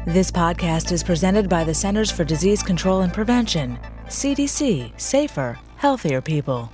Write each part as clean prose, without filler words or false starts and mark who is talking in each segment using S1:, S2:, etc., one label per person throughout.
S1: This podcast is presented by the Centers for Disease Control and Prevention. CDC. Safer, healthier people.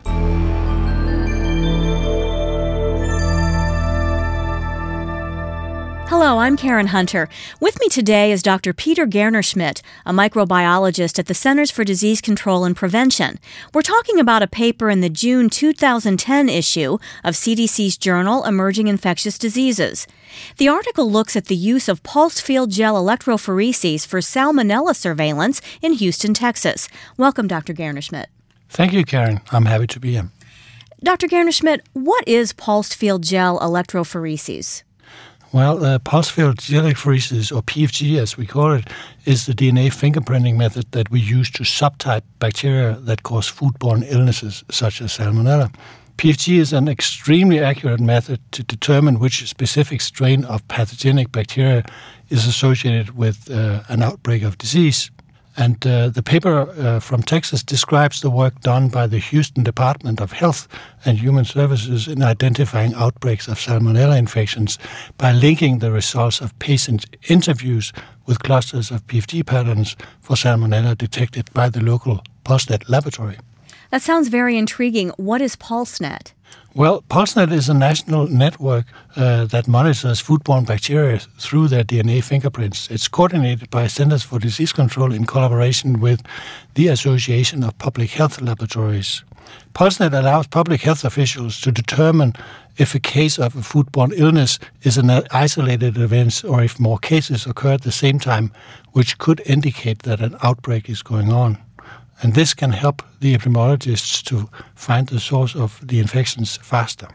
S2: Hello, I'm Karen Hunter. With me today is Dr. Peter Gerner-Schmidt, a microbiologist at the Centers for Disease Control and Prevention. We're talking about a paper in the June 2010 issue of CDC's journal, Emerging Infectious Diseases. The article looks at the use of pulsed field gel electrophoresis for salmonella surveillance in Houston, Texas. Welcome, Dr. Gerner-Schmidt.
S3: Thank you, Karen. I'm happy to be here.
S2: Dr. Gerner-Schmidt, what is pulsed field gel electrophoresis?
S3: Well, pulsed field gel electrophoresis, or PFG as we call it, is the DNA fingerprinting method that we use to subtype bacteria that cause foodborne illnesses such as salmonella. PFG is an extremely accurate method to determine which specific strain of pathogenic bacteria is associated with an outbreak of disease. And the paper from Texas describes the work done by the Houston Department of Health and Human Services in identifying outbreaks of salmonella infections by linking the results of patient interviews with clusters of PFG patterns for salmonella detected by the local PulseNet laboratory.
S2: That sounds very intriguing. What is PulseNet?
S3: Well, PulseNet is a national network that monitors foodborne bacteria through their DNA fingerprints. It's coordinated by Centers for Disease Control in collaboration with the Association of Public Health Laboratories. PulseNet allows public health officials to determine if a case of a foodborne illness is an isolated event or if more cases occur at the same time, which could indicate that an outbreak is going on. And this can help the epidemiologists to find the source of the infections faster.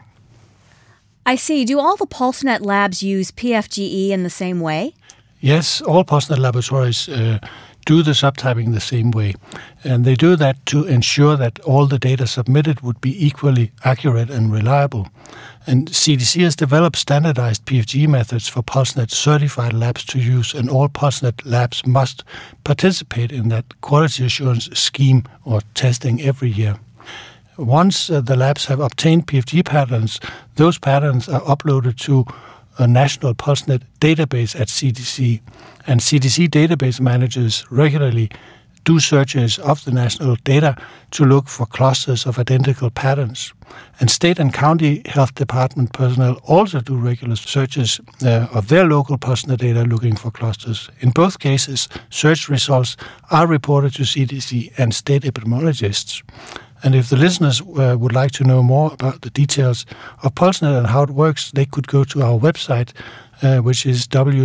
S2: I see. Do all the PulseNet labs use PFGE in the same way?
S3: Yes, all PulseNet laboratories do the subtyping the same way. And they do that to ensure that all the data submitted would be equally accurate and reliable. And CDC has developed standardized PFG methods for PulseNet certified labs to use, and all PulseNet labs must participate in that quality assurance scheme or testing every year. Once the labs have obtained PFG patterns, those patterns are uploaded to a national PulseNet database at CDC, and CDC database managers regularly do searches of the national data to look for clusters of identical patterns. And state and county health department personnel also do regular searches of their local PulseNet data looking for clusters. In both cases, search results are reported to CDC and state epidemiologists. And if the listeners would like to know more about the details of PulseNet and how it works, they could go to our website, which is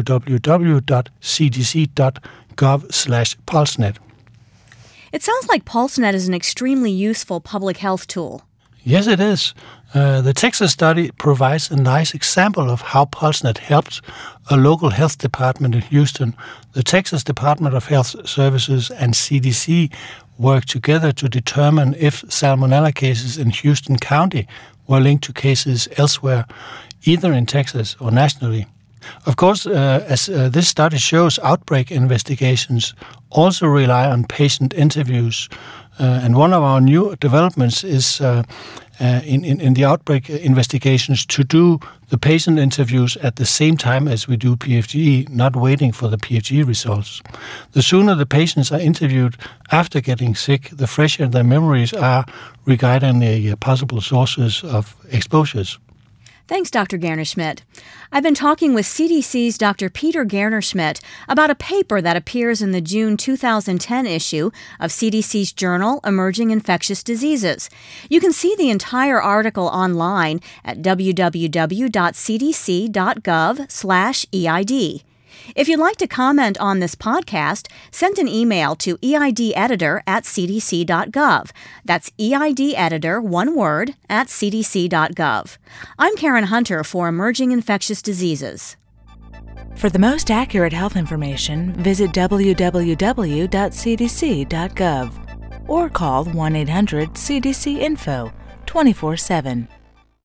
S3: www.cdc.gov/PulseNet.
S2: It sounds like PulseNet is an extremely useful public health tool.
S3: Yes, it is. The Texas study provides a nice example of how PulseNet helped a local health department in Houston. The Texas Department of Health Services and CDC worked together to determine if salmonella cases in Houston County were linked to cases elsewhere, either in Texas or nationally. Of course, as this study shows, outbreak investigations also rely on patient interviews. And one of our new developments is in the outbreak investigations to do the patient interviews at the same time as we do PFG, not waiting for the PFG results. The sooner the patients are interviewed after getting sick, the fresher their memories are regarding the possible sources of exposures.
S2: Thanks, Dr. Gerner-Schmidt. I've been talking with CDC's Dr. Peter Gerner-Schmidt about a paper that appears in the June 2010 issue of CDC's journal, Emerging Infectious Diseases. You can see the entire article online at www.cdc.gov/EID. If you'd like to comment on this podcast, send an email to eideditor@cdc.gov. That's eideditor, one word, @cdc.gov. I'm Karen Hunter for Emerging Infectious Diseases.
S1: For the most accurate health information, visit www.cdc.gov or call 1-800-CDC-INFO 24/7.